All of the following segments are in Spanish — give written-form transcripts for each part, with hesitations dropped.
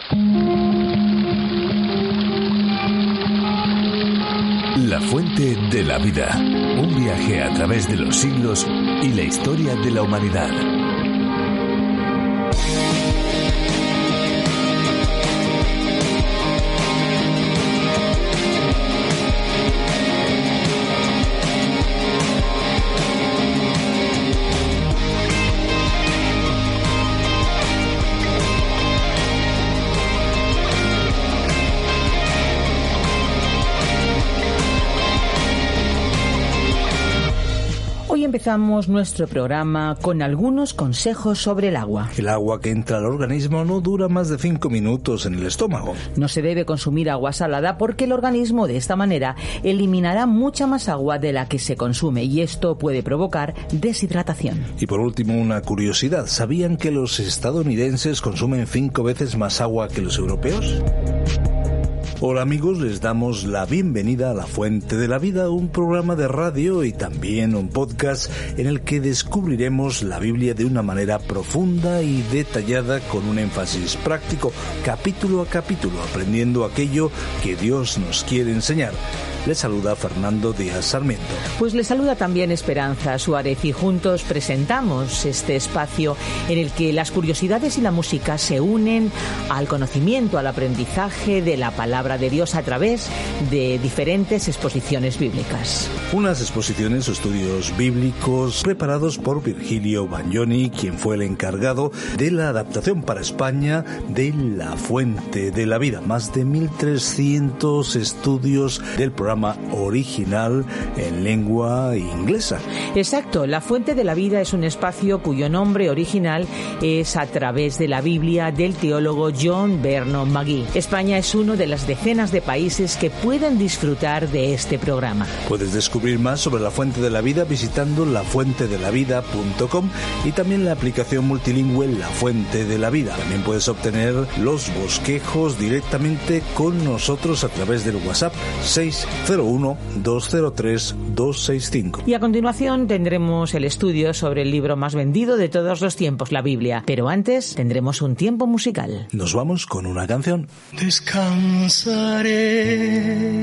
La fuente de la vida. Un viaje a través de los siglos y la historia de la humanidad. Empezamos nuestro programa con algunos consejos sobre el agua. El agua que entra al organismo no dura más de 5 minutos en el estómago. No se debe consumir agua salada porque el organismo de esta manera eliminará mucha más agua de la que se consume y esto puede provocar deshidratación. Y por último, una curiosidad. ¿Sabían que los estadounidenses consumen 5 veces más agua que los europeos? Hola amigos, les damos la bienvenida a La Fuente de la Vida, un programa de radio y también un podcast en el que descubriremos la Biblia de una manera profunda y detallada con un énfasis práctico, capítulo a capítulo, aprendiendo aquello que Dios nos quiere enseñar. Les saluda Fernando Díaz Sarmiento. Pues les saluda también Esperanza Suárez y juntos presentamos este espacio en el que las curiosidades y la música se unen al conocimiento, al aprendizaje de la palabra de Dios a través de diferentes exposiciones bíblicas. Unas exposiciones o estudios bíblicos preparados por Virgilio Bagnoni, quien fue el encargado de la adaptación para España de La Fuente de la Vida. Más de 1.300 estudios del programa original en lengua inglesa. Exacto, La Fuente de la Vida es un espacio cuyo nombre original es A través de la Biblia del teólogo John Vernon McGee. España es uno de las decenas de países que pueden disfrutar de este programa. Puedes descubrir más sobre La Fuente de la Vida visitando lafuentedelavida.com y también la aplicación multilingüe La Fuente de la Vida. También puedes obtener los bosquejos directamente con nosotros a través del WhatsApp 601-203-265. Y a continuación tendremos el estudio sobre el libro más vendido de todos los tiempos, la Biblia. Pero antes tendremos un tiempo musical. Nos vamos con una canción. Descansaré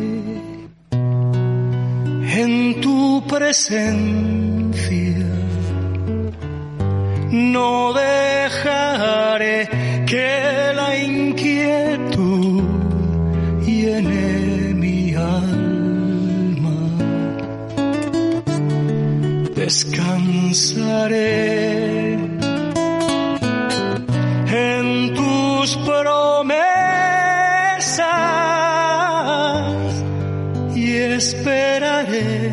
en tu presencia, no dejaré que la inquietud llene mi alma. Descansaré en tus promesas y esperaré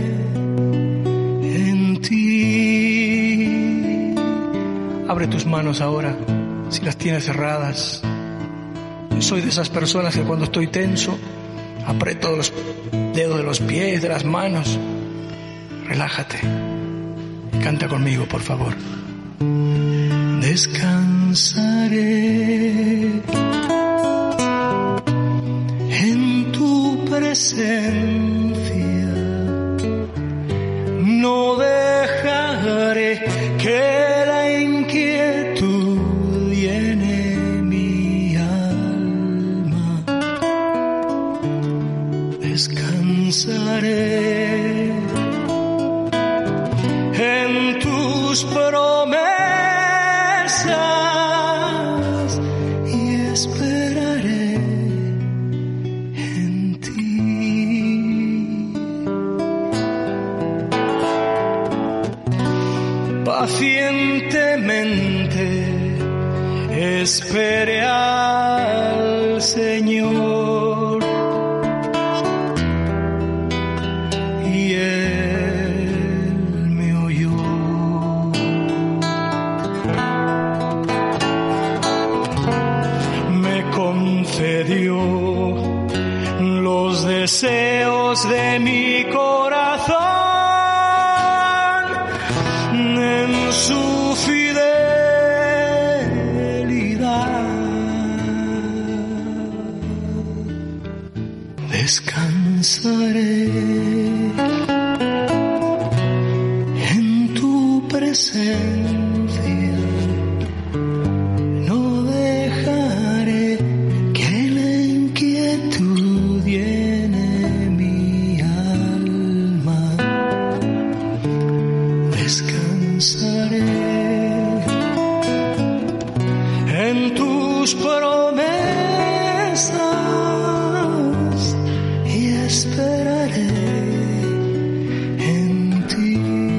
en ti. Abre tus manos ahora, si las tienes cerradas. Soy de esas personas que cuando estoy tenso, aprieto los dedos de los pies, de las manos. Relájate. Canta conmigo, por favor. Descansaré en tu presencia, no dejaré que la inquietud llene mi alma. Descansaré en tus promesas y esperaré en ti. Pacientemente esperé al Señor y Él me oyó. Me concedió los deseos de mi corazón en su fidelidad. Descansaré en tu presencia, no dejaré en tus promesas y esperaré en ti.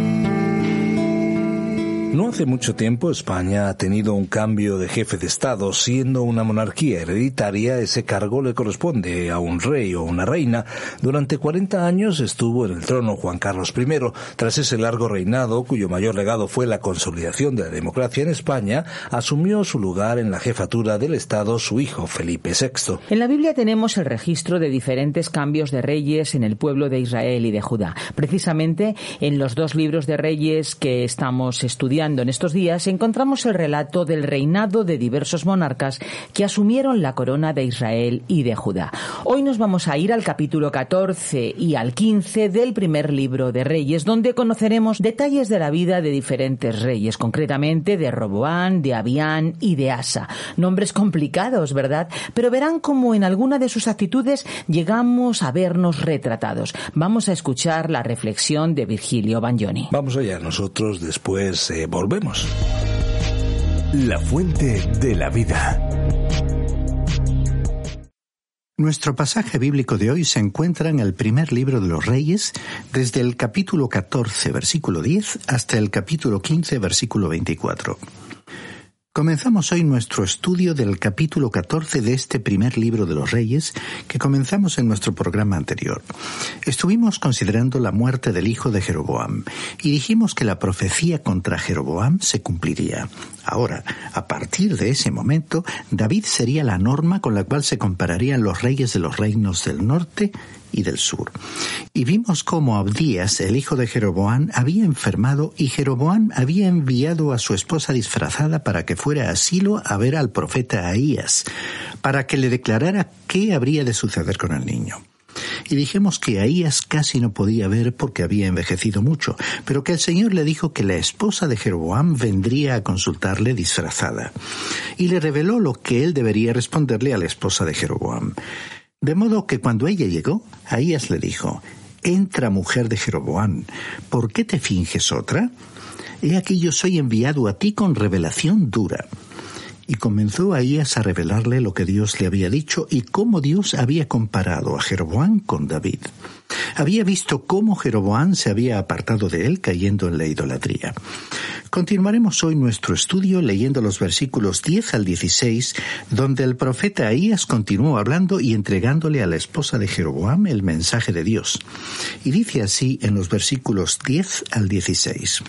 No hace mucho tiempo España ha tenido un cambio de jefe de Estado. Siendo una monarquía hereditaria, ese cargo le corresponde a un rey o una reina. Durante 40 años estuvo en el trono Juan Carlos I. Tras ese largo reinado, cuyo mayor legado fue la consolidación de la democracia en España, asumió su lugar en la jefatura del Estado su hijo Felipe VI. En la Biblia tenemos el registro de diferentes cambios de reyes en el pueblo de Israel y de Judá. Precisamente en los dos libros de Reyes que estamos estudiando en estos días encontramos el relato del reinado de diversos monarcas que asumieron la corona de Israel y de Judá. Hoy nos vamos a ir al capítulo 14 y al 15 del primer libro de Reyes, donde conoceremos detalles de la vida de diferentes reyes, concretamente de Roboam, de Abián y de Asa. Nombres complicados, ¿verdad? Pero verán cómo en alguna de sus actitudes llegamos a vernos retratados. Vamos a escuchar la reflexión de Virgilio Bagnoni. Vamos allá, nosotros después volvemos. La fuente de la vida. Nuestro pasaje bíblico de hoy se encuentra en el primer libro de los Reyes, desde el capítulo 14, versículo 10, hasta el capítulo 15, versículo 24. Comenzamos hoy nuestro estudio del capítulo 14 de este primer libro de los Reyes que comenzamos en nuestro programa anterior. Estuvimos considerando la muerte del hijo de Jeroboam y dijimos que la profecía contra Jeroboam se cumpliría. Ahora, a partir de ese momento, David sería la norma con la cual se compararían los reyes de los reinos del norte y del sur. Y vimos cómo Abdías, el hijo de Jeroboam, había enfermado y Jeroboam había enviado a su esposa disfrazada para que fuera a Silo a ver al profeta Ahías, para que le declarara qué habría de suceder con el niño. Y dijimos que Ahías casi no podía ver porque había envejecido mucho, pero que el Señor le dijo que la esposa de Jeroboam vendría a consultarle disfrazada. Y le reveló lo que él debería responderle a la esposa de Jeroboam. De modo que cuando ella llegó, Ahías le dijo: «Entra, mujer de Jeroboam, ¿por qué te finges otra? He aquí yo soy enviado a ti con revelación dura». Y comenzó Ahías a revelarle lo que Dios le había dicho y cómo Dios había comparado a Jeroboam con David. Había visto cómo Jeroboam se había apartado de él cayendo en la idolatría. Continuaremos hoy nuestro estudio leyendo los versículos 10 al 16, donde el profeta Ahías continuó hablando y entregándole a la esposa de Jeroboam el mensaje de Dios. Y dice así en los versículos 10 al 16.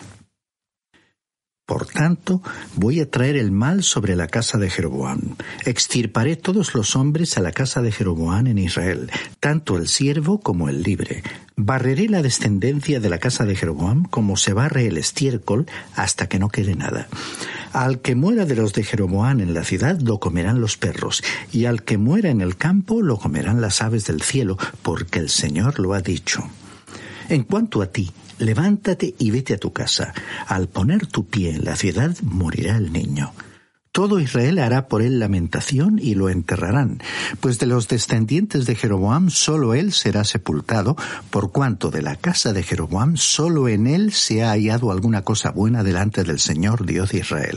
«Por tanto, voy a traer el mal sobre la casa de Jeroboam. Extirparé todos los hombres a la casa de Jeroboam en Israel, tanto el siervo como el libre. Barreré la descendencia de la casa de Jeroboam como se barre el estiércol hasta que no quede nada. Al que muera de los de Jeroboam en la ciudad lo comerán los perros, y al que muera en el campo lo comerán las aves del cielo, porque el Señor lo ha dicho. En cuanto a ti, levántate y vete a tu casa. Al poner tu pie en la ciudad, morirá el niño. Todo Israel hará por él lamentación y lo enterrarán, pues de los descendientes de Jeroboam solo él será sepultado, por cuanto de la casa de Jeroboam solo en él se ha hallado alguna cosa buena delante del Señor Dios de Israel.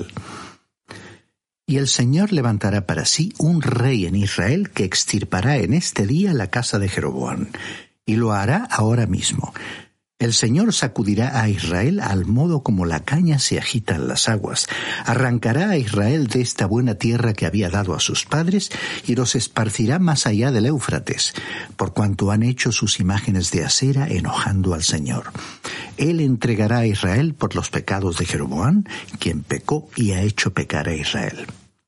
Y el Señor levantará para sí un rey en Israel que extirpará en este día la casa de Jeroboam, y lo hará ahora mismo. El Señor sacudirá a Israel al modo como la caña se agita en las aguas. Arrancará a Israel de esta buena tierra que había dado a sus padres y los esparcirá más allá del Éufrates, por cuanto han hecho sus imágenes de acera enojando al Señor. Él entregará a Israel por los pecados de Jeroboam, quien pecó y ha hecho pecar a Israel».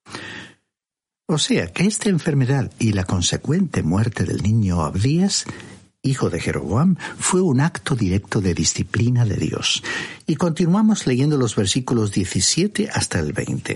O sea que esta enfermedad y la consecuente muerte del niño Abdías, hijo de Jeroboam, fue un acto directo de disciplina de Dios. Y continuamos leyendo los versículos 17 hasta el 20.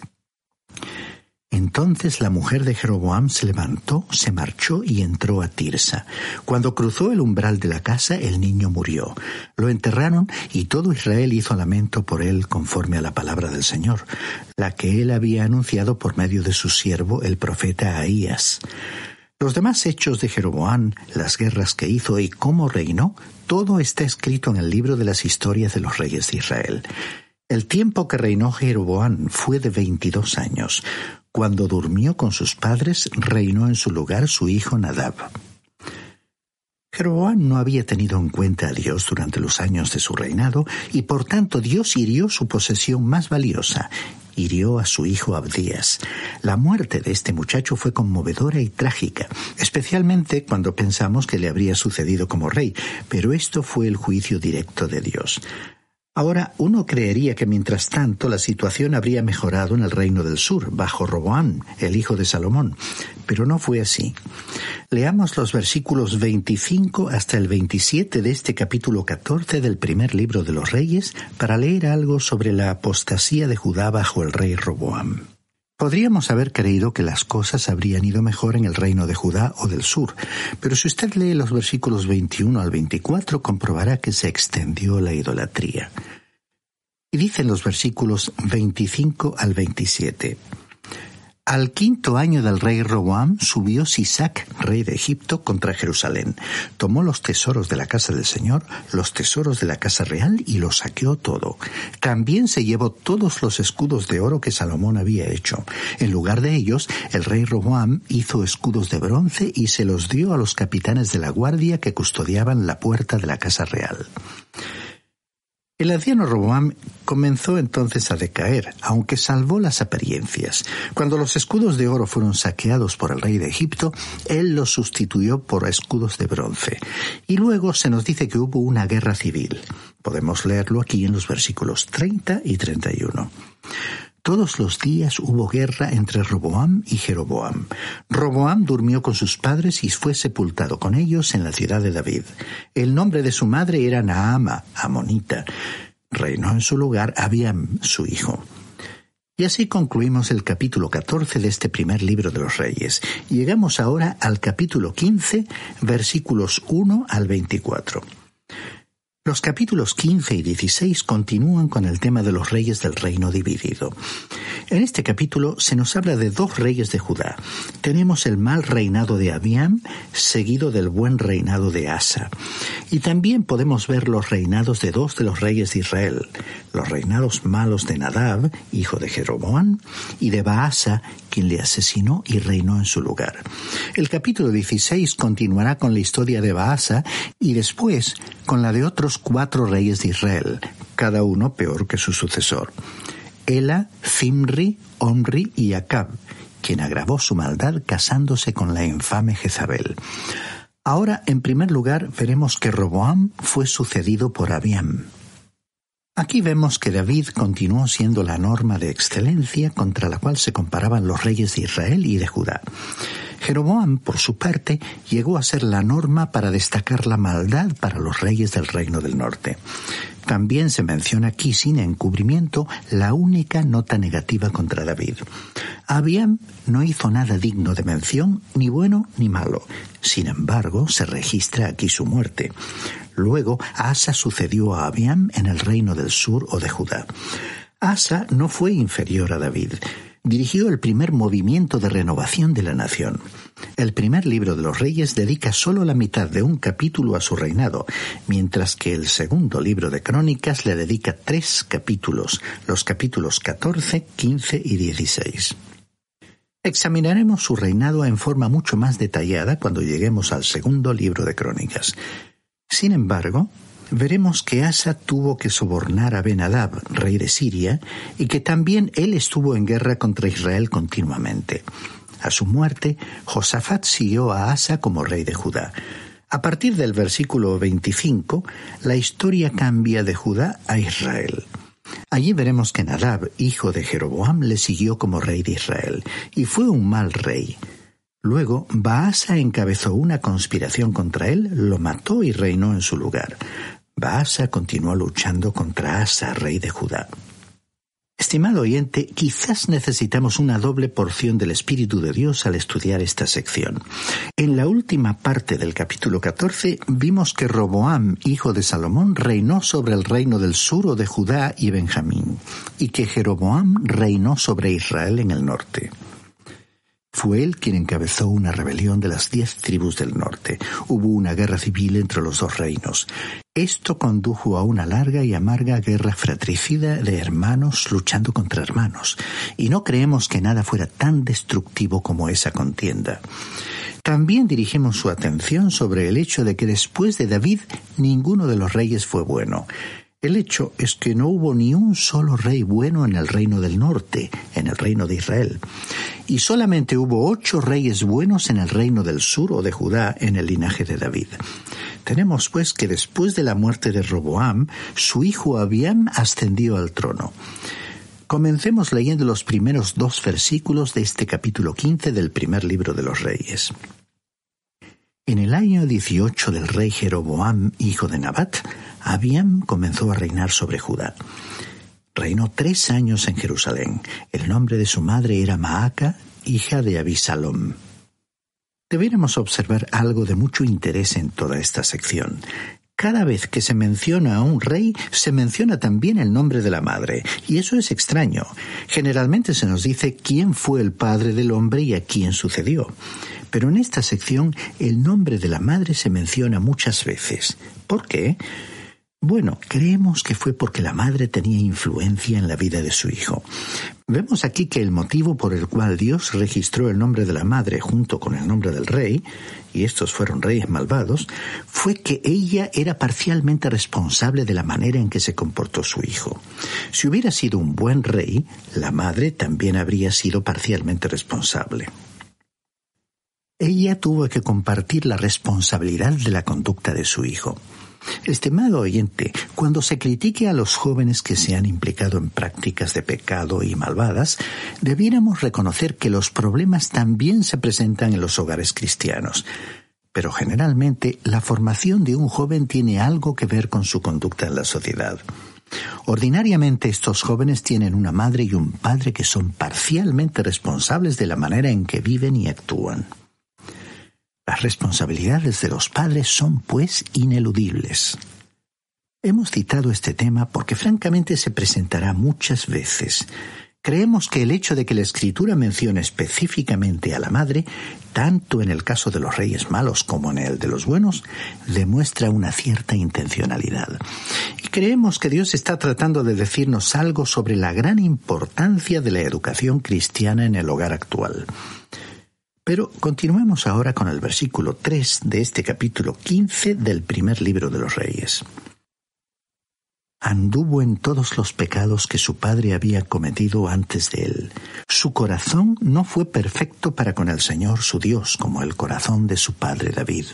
Entonces la mujer de Jeroboam se levantó, se marchó y entró a Tirsa. Cuando cruzó el umbral de la casa, el niño murió. Lo enterraron y todo Israel hizo lamento por él conforme a la palabra del Señor, la que él había anunciado por medio de su siervo el profeta Ahías. Los demás hechos de Jeroboam, las guerras que hizo y cómo reinó, todo está escrito en el libro de las historias de los reyes de Israel. El tiempo que reinó Jeroboam fue de 22 años. Cuando durmió con sus padres, reinó en su lugar su hijo Nadab. Jeroboam no había tenido en cuenta a Dios durante los años de su reinado y por tanto Dios hirió su posesión más valiosa, hirió a su hijo Abdías. La muerte de este muchacho fue conmovedora y trágica, especialmente cuando pensamos que le habría sucedido como rey, pero esto fue el juicio directo de Dios. Ahora, uno creería que mientras tanto la situación habría mejorado en el reino del sur, bajo Roboam, el hijo de Salomón, pero no fue así. Leamos los versículos 25 hasta el 27 de este capítulo 14 del primer libro de los Reyes para leer algo sobre la apostasía de Judá bajo el rey Roboam. Podríamos haber creído que las cosas habrían ido mejor en el reino de Judá o del sur, pero si usted lee los versículos 21 al 24, comprobará que se extendió la idolatría. Y dicen los versículos 25 al 27. Al 5º año del rey Roboam subió Sisac, rey de Egipto, contra Jerusalén. Tomó los tesoros de la casa del Señor, los tesoros de la casa real y lo saqueó todo. También se llevó todos los escudos de oro que Salomón había hecho. En lugar de ellos, el rey Roboam hizo escudos de bronce y se los dio a los capitanes de la guardia que custodiaban la puerta de la casa real. El anciano Roboam comenzó entonces a decaer, aunque salvó las apariencias. Cuando los escudos de oro fueron saqueados por el rey de Egipto, él los sustituyó por escudos de bronce. Y luego se nos dice que hubo una guerra civil. Podemos leerlo aquí en los versículos 30 y 31. Todos los días hubo guerra entre Roboam y Jeroboam. Roboam durmió con sus padres y fue sepultado con ellos en la ciudad de David. El nombre de su madre era Naama, amonita. Reinó en su lugar Abiam, su hijo. Y así concluimos el capítulo 14 de este primer libro de los Reyes. Llegamos ahora al capítulo 15, versículos 1 al 24. Los capítulos 15 y 16 continúan con el tema de los reyes del reino dividido. En este capítulo se nos habla de 2 reyes de Judá. Tenemos el mal reinado de Abiam, seguido del buen reinado de Asa. Y también podemos ver los reinados de 2 de los reyes de Israel, los reinados malos de Nadab, hijo de Jeroboam, y de Baasa, quien le asesinó y reinó en su lugar. El capítulo 16 continuará con la historia de Baasa y después con la de otros 4 reyes de Israel, cada uno peor que su sucesor. Ela, Zimri, Omri y Acab, quien agravó su maldad casándose con la infame Jezabel. Ahora, en primer lugar, veremos que Roboam fue sucedido por Abiam. Aquí vemos que David continuó siendo la norma de excelencia contra la cual se comparaban los reyes de Israel y de Judá. Jeroboam, por su parte, llegó a ser la norma para destacar la maldad para los reyes del reino del norte. También se menciona aquí, sin encubrimiento, la única nota negativa contra David. Abiam no hizo nada digno de mención, ni bueno ni malo. Sin embargo, se registra aquí su muerte. Luego, Asa sucedió a Abiam en el reino del sur o de Judá. Asa no fue inferior a David. Dirigió el primer movimiento de renovación de la nación. El primer libro de los Reyes dedica solo la mitad de un capítulo a su reinado, mientras que el segundo libro de Crónicas le dedica 3 capítulos, los capítulos 14, 15 y 16. Examinaremos su reinado en forma mucho más detallada cuando lleguemos al segundo libro de Crónicas. Sin embargo, veremos que Asa tuvo que sobornar a Ben-Hadad, rey de Siria, y que también él estuvo en guerra contra Israel continuamente. A su muerte, Josafat siguió a Asa como rey de Judá. A partir del versículo 25, la historia cambia de Judá a Israel. Allí veremos que Nadab, hijo de Jeroboam, le siguió como rey de Israel, y fue un mal rey. Luego, Baasa encabezó una conspiración contra él, lo mató y reinó en su lugar. Baasa continuó luchando contra Asa, rey de Judá. Estimado oyente, quizás necesitamos una doble porción del Espíritu de Dios al estudiar esta sección. En la última parte del capítulo 14 vimos que Roboam, hijo de Salomón, reinó sobre el reino del sur o de Judá y Benjamín, y que Jeroboam reinó sobre Israel en el norte. Fue él quien encabezó una rebelión de las 10 tribus del norte. Hubo una guerra civil entre los dos reinos. Esto condujo a una larga y amarga guerra fratricida de hermanos luchando contra hermanos. Y no creemos que nada fuera tan destructivo como esa contienda. También dirigimos su atención sobre el hecho de que después de David, ninguno de los reyes fue bueno. El hecho es que no hubo ni un solo rey bueno en el reino del norte, en el reino de Israel. Y solamente hubo 8 reyes buenos en el reino del sur o de Judá, en el linaje de David. Tenemos pues que después de la muerte de Roboam, su hijo Abiam ascendió al trono. Comencemos leyendo los primeros 2 versículos de este capítulo 15 del primer libro de los Reyes. En el año 18 del rey Jeroboam, hijo de Nabat, Abiam comenzó a reinar sobre Judá. Reinó 3 años en Jerusalén. El nombre de su madre era Maaca, hija de Abisalom. Debiéramos observar algo de mucho interés en toda esta sección. Cada vez que se menciona a un rey, se menciona también el nombre de la madre, y eso es extraño. Generalmente se nos dice quién fue el padre del hombre y a quién sucedió. Pero en esta sección el nombre de la madre se menciona muchas veces. ¿Por qué? Bueno, creemos que fue porque la madre tenía influencia en la vida de su hijo. Vemos aquí que el motivo por el cual Dios registró el nombre de la madre junto con el nombre del rey, y estos fueron reyes malvados, fue que ella era parcialmente responsable de la manera en que se comportó su hijo. Si hubiera sido un buen rey, la madre también habría sido parcialmente responsable. Ella tuvo que compartir la responsabilidad de la conducta de su hijo. Estimado oyente, cuando se critique a los jóvenes que se han implicado en prácticas de pecado y malvadas, debiéramos reconocer que los problemas también se presentan en los hogares cristianos. Pero generalmente la formación de un joven tiene algo que ver con su conducta en la sociedad. Ordinariamente estos jóvenes tienen una madre y un padre que son parcialmente responsables de la manera en que viven y actúan. Las responsabilidades de los padres son, pues, ineludibles. Hemos citado este tema porque francamente se presentará muchas veces. Creemos que el hecho de que la Escritura mencione específicamente a la madre, tanto en el caso de los reyes malos como en el de los buenos, demuestra una cierta intencionalidad. Y creemos que Dios está tratando de decirnos algo sobre la gran importancia de la educación cristiana en el hogar actual. Pero continuemos ahora con el versículo 3 de este capítulo 15 del primer libro de los Reyes. Anduvo en todos los pecados que su padre había cometido antes de él. Su corazón no fue perfecto para con el Señor su Dios, como el corazón de su padre David.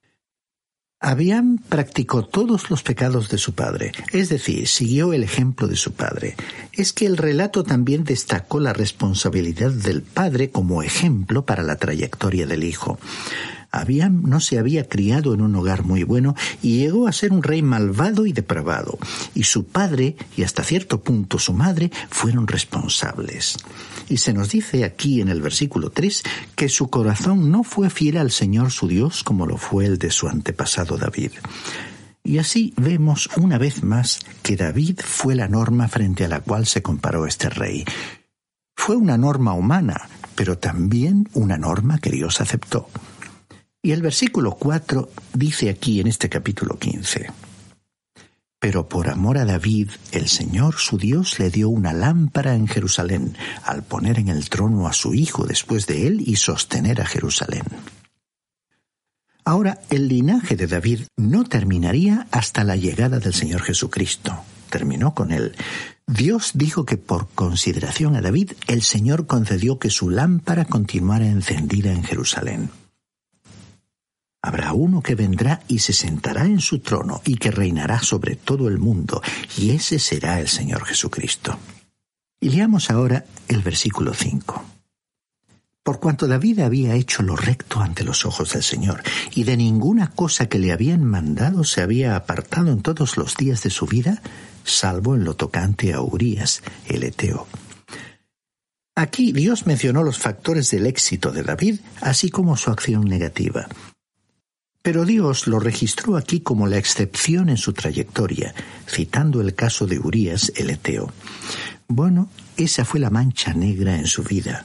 Abiam practicó todos los pecados de su padre, es decir, siguió el ejemplo de su padre. Es que el relato también destacó la responsabilidad del padre como ejemplo para la trayectoria del hijo. Abiam no se había criado en un hogar muy bueno y llegó a ser un rey malvado y depravado. Y su padre, y hasta cierto punto su madre, fueron responsables. Y se nos dice aquí en el versículo 3 que su corazón no fue fiel al Señor su Dios como lo fue el de su antepasado David. Y así vemos una vez más que David fue la norma frente a la cual se comparó este rey. Fue una norma humana, pero también una norma que Dios aceptó. Y el versículo 4 dice aquí en este capítulo 15: Pero por amor a David, el Señor su Dios le dio una lámpara en Jerusalén, al poner en el trono a su hijo después de él y sostener a Jerusalén. Ahora, el linaje de David no terminaría hasta la llegada del Señor Jesucristo. Terminó con él. Dios dijo que por consideración a David, el Señor concedió que su lámpara continuara encendida en Jerusalén. Habrá uno que vendrá y se sentará en su trono y que reinará sobre todo el mundo, y ese será el Señor Jesucristo. Y leamos ahora el versículo 5. Por cuanto David había hecho lo recto ante los ojos del Señor, y de ninguna cosa que le habían mandado se había apartado en todos los días de su vida, salvo en lo tocante a Urías, el heteo. Aquí Dios mencionó los factores del éxito de David, así como su acción negativa. Pero Dios lo registró aquí como la excepción en su trayectoria, citando el caso de Urías, el heteo. Bueno, esa fue la mancha negra en su vida.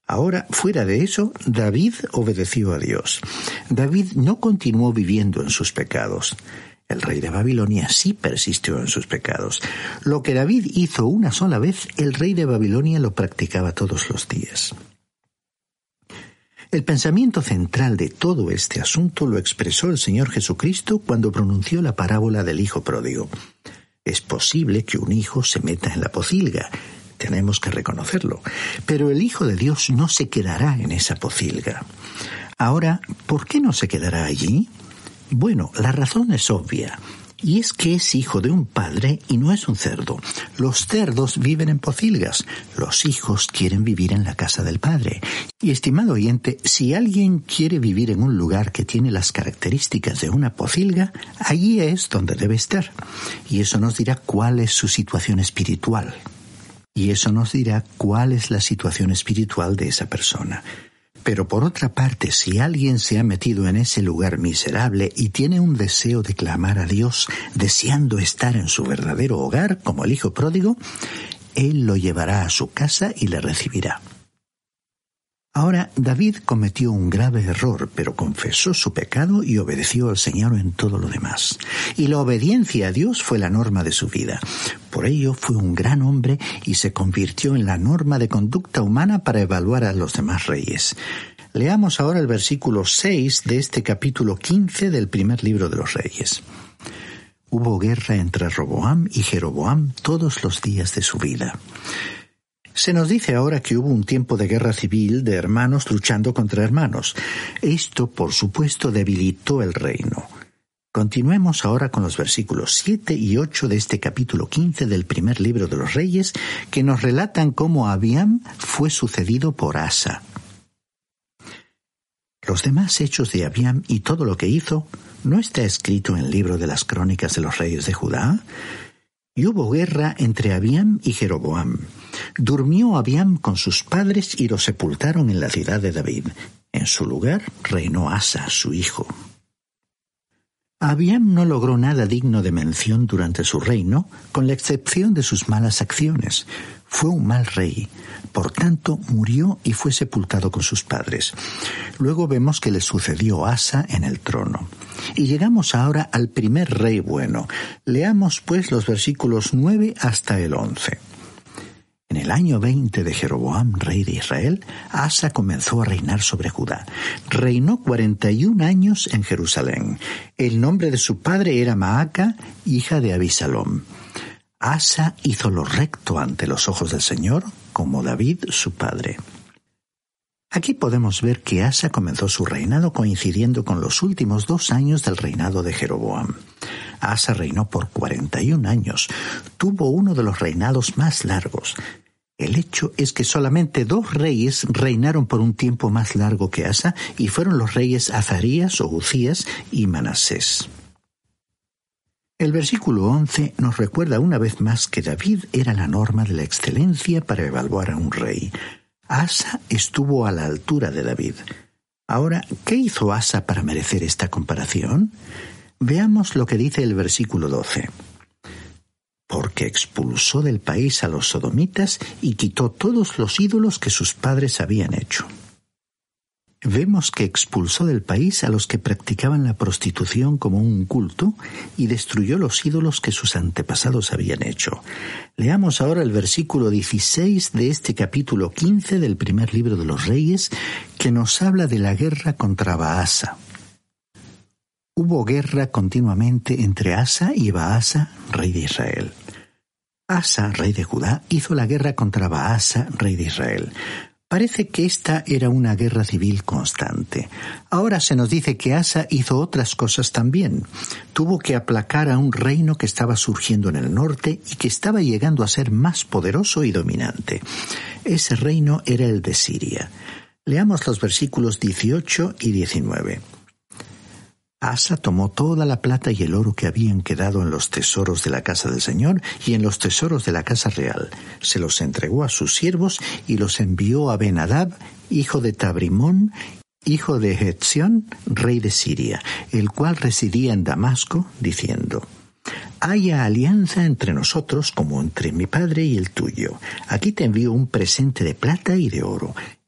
Ahora, fuera de eso, David obedeció a Dios. David no continuó viviendo en sus pecados. El rey de Babilonia sí persistió en sus pecados. Lo que David hizo una sola vez, el rey de Babilonia lo practicaba todos los días. El pensamiento central de todo este asunto lo expresó el Señor Jesucristo cuando pronunció la parábola del hijo pródigo. Es posible que un hijo se meta en la pocilga. Tenemos que reconocerlo. Pero el Hijo de Dios no se quedará en esa pocilga. Ahora, ¿por qué no se quedará allí? Bueno, la razón es obvia. Y es que es hijo de un padre y no es un cerdo. Los cerdos viven en pocilgas. Los hijos quieren vivir en la casa del padre. Y, estimado oyente, si alguien quiere vivir en un lugar que tiene las características de una pocilga, allí es donde debe estar. Y eso nos dirá cuál es su situación espiritual. Y eso nos dirá cuál es la situación espiritual de esa persona. Pero por otra parte, si alguien se ha metido en ese lugar miserable y tiene un deseo de clamar a Dios, deseando estar en su verdadero hogar, como el hijo pródigo, Él lo llevará a su casa y le recibirá. Ahora, David cometió un grave error, pero confesó su pecado y obedeció al Señor en todo lo demás. Y la obediencia a Dios fue la norma de su vida. Por ello fue un gran hombre y se convirtió en la norma de conducta humana para evaluar a los demás reyes. Leamos ahora el versículo 6 de este capítulo 15 del primer libro de los Reyes. Hubo guerra entre Roboam y Jeroboam todos los días de su vida. Se nos dice ahora que hubo un tiempo de guerra civil de hermanos luchando contra hermanos. Esto, por supuesto, debilitó el reino. Continuemos ahora con los versículos 7 y 8 de este capítulo 15 del primer libro de los Reyes, que nos relatan cómo Abiam fue sucedido por Asa. Los demás hechos de Abiam y todo lo que hizo, ¿no está escrito en el libro de las crónicas de los reyes de Judá? Y hubo guerra entre Abiam y Jeroboam. Durmió Abiam con sus padres y los sepultaron en la ciudad de David. En su lugar reinó Asa, su hijo. Abiam no logró nada digno de mención durante su reino, con la excepción de sus malas acciones. Fue un mal rey. Por tanto, murió y fue sepultado con sus padres. Luego vemos que le sucedió Asa en el trono. Y llegamos ahora al primer rey bueno. Leamos pues los versículos 9 hasta el 11. En el año 20 de Jeroboam, rey de Israel, Asa comenzó a reinar sobre Judá. Reinó 41 años en Jerusalén. El nombre de su padre era Maaca, hija de Abisalom. Asa hizo lo recto ante los ojos del Señor, como David su padre. Aquí podemos ver que Asa comenzó su reinado coincidiendo con los últimos 2 años del reinado de Jeroboam. Asa reinó por 41 años. Tuvo uno de los reinados más largos. El hecho es que solamente 2 reyes reinaron por un tiempo más largo que Asa, y fueron los reyes Azarías o Uzías y Manasés. El versículo 11 nos recuerda una vez más que David era la norma de la excelencia para evaluar a un rey. Asa estuvo a la altura de David. Ahora, ¿qué hizo Asa para merecer esta comparación? Veamos lo que dice el versículo 12. Porque expulsó del país a los sodomitas y quitó todos los ídolos que sus padres habían hecho. Vemos que expulsó del país a los que practicaban la prostitución como un culto y destruyó los ídolos que sus antepasados habían hecho. Leamos ahora el versículo 16 de este capítulo 15 del primer libro de los Reyes, que nos habla de la guerra contra Baasa. Hubo guerra continuamente entre Asa y Baasa, rey de Israel. Asa, rey de Judá, hizo la guerra contra Baasa, rey de Israel. Parece que esta era una guerra civil constante. Ahora se nos dice que Asa hizo otras cosas también. Tuvo que aplacar a un reino que estaba surgiendo en el norte y que estaba llegando a ser más poderoso y dominante. Ese reino era el de Siria. Leamos los versículos 18 y 19. Asa tomó toda la plata y el oro que habían quedado en los tesoros de la casa del Señor y en los tesoros de la casa real. Se los entregó a sus siervos y los envió a Ben-Hadad, hijo de Tabrimón, hijo de Hetzión, rey de Siria, el cual residía en Damasco, diciendo: haya alianza entre nosotros como entre mi padre y el tuyo. Aquí te envío un presente de plata y de oro.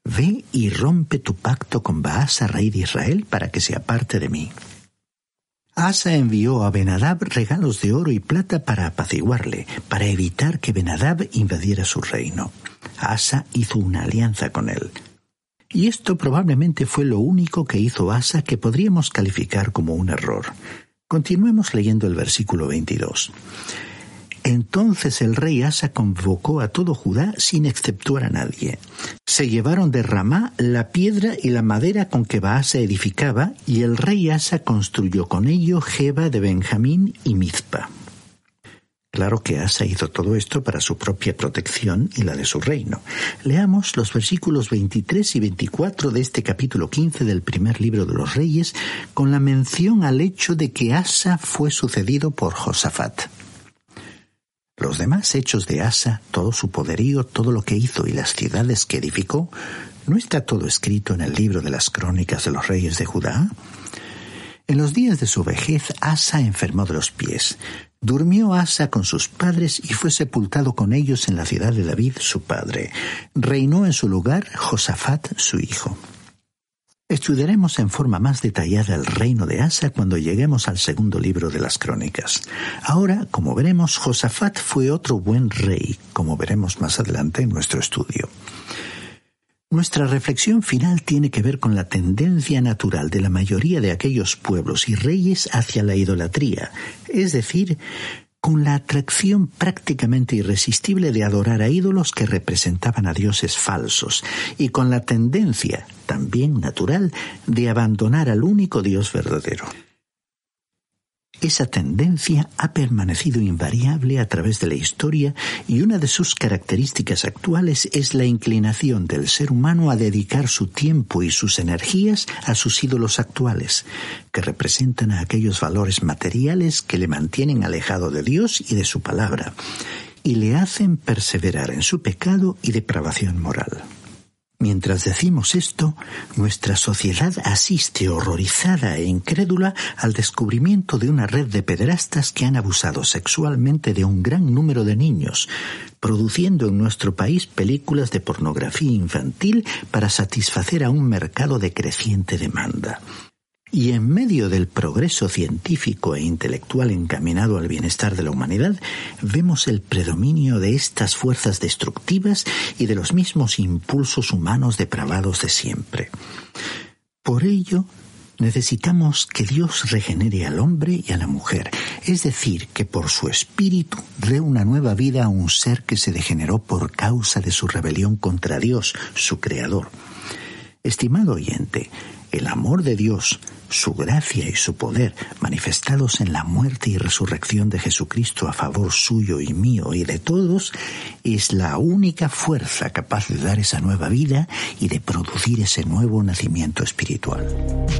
Ve y rompe tu pacto con Baasa, rey de Israel, para que se aparte de mí. Asa envió a Ben-Hadad regalos de oro y plata para apaciguarle, para evitar que Ben-Hadad invadiera su reino. Asa hizo una alianza con él. Y esto probablemente fue lo único que hizo Asa que podríamos calificar como un error. Continuemos leyendo el versículo 22. Entonces el rey Asa convocó a todo Judá sin exceptuar a nadie. Se llevaron de Ramá la piedra y la madera con que Baasa edificaba, y el rey Asa construyó con ello Geba de Benjamín y Mizpa. Claro que Asa hizo todo esto para su propia protección y la de su reino. Leamos los versículos 23 y 24 de este capítulo 15 del primer libro de los Reyes, con la mención al hecho de que Asa fue sucedido por Josafat. Los demás hechos de Asa, todo su poderío, todo lo que hizo y las ciudades que edificó, ¿no está todo escrito en el libro de las crónicas de los reyes de Judá? En los días de su vejez, Asa enfermó de los pies. Durmió Asa con sus padres y fue sepultado con ellos en la ciudad de David, su padre. Reinó en su lugar Josafat, su hijo. Estudiaremos en forma más detallada el reino de Asa cuando lleguemos al segundo libro de las Crónicas. Ahora, como veremos, Josafat fue otro buen rey, como veremos más adelante en nuestro estudio. Nuestra reflexión final tiene que ver con la tendencia natural de la mayoría de aquellos pueblos y reyes hacia la idolatría, es decir, con la atracción prácticamente irresistible de adorar a ídolos que representaban a dioses falsos, y con la tendencia, también natural, de abandonar al único Dios verdadero. Esa tendencia ha permanecido invariable a través de la historia, y una de sus características actuales es la inclinación del ser humano a dedicar su tiempo y sus energías a sus ídolos actuales, que representan a aquellos valores materiales que le mantienen alejado de Dios y de su palabra, y le hacen perseverar en su pecado y depravación moral. Mientras decimos esto, nuestra sociedad asiste horrorizada e incrédula al descubrimiento de una red de pederastas que han abusado sexualmente de un gran número de niños, produciendo en nuestro país películas de pornografía infantil para satisfacer a un mercado de creciente demanda. Y en medio del progreso científico e intelectual encaminado al bienestar de la humanidad, vemos el predominio de estas fuerzas destructivas y de los mismos impulsos humanos depravados de siempre. Por ello, necesitamos que Dios regenere al hombre y a la mujer, es decir, que por su espíritu dé una nueva vida a un ser que se degeneró por causa de su rebelión contra Dios, su Creador. Estimado oyente, el amor de Dios, su gracia y su poder, manifestados en la muerte y resurrección de Jesucristo a favor suyo y mío y de todos, es la única fuerza capaz de dar esa nueva vida y de producir ese nuevo nacimiento espiritual.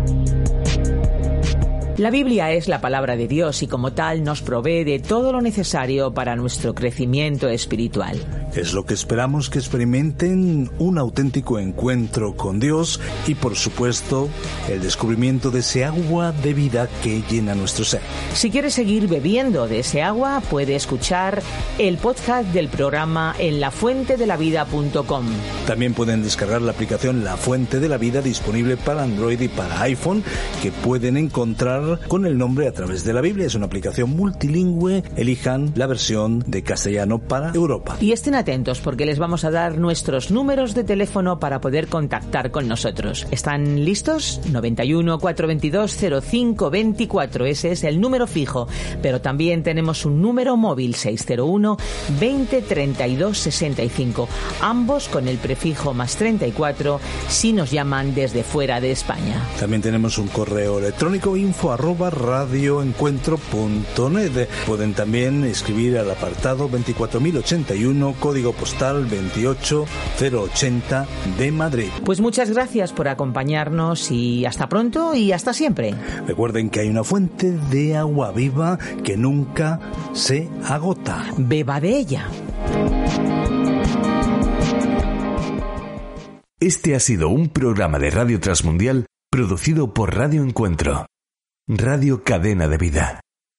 La Biblia es la palabra de Dios y como tal nos provee de todo lo necesario para nuestro crecimiento espiritual. Es lo que esperamos que experimenten un auténtico encuentro con Dios y, por supuesto, el descubrimiento de ese agua de vida que llena nuestro ser. Si quieres seguir bebiendo de ese agua, puede escuchar el podcast del programa en lafuentedelavida.com. También pueden descargar la aplicación La Fuente de la Vida, disponible para Android y para iPhone, que pueden encontrar con el nombre A Través de la Biblia. Es una aplicación multilingüe. Elijan la versión de castellano para Europa. Y estén atentos porque les vamos a dar nuestros números de teléfono para poder contactar con nosotros. ¿Están listos? 91 422 0524. Ese es el número fijo. Pero también tenemos un número móvil 601 20 32 65. Ambos con el prefijo más 34 si nos llaman desde fuera de España. También tenemos un correo electrónico info@radioencuentro.net. Pueden también escribir al apartado 24081, código postal 28080 de Madrid. Pues muchas gracias por acompañarnos y hasta pronto y hasta siempre. Recuerden que hay una fuente de agua viva que nunca se agota. Beba de ella. Este ha sido un programa de Radio Transmundial producido por Radio Encuentro, Radio Cadena de Vida.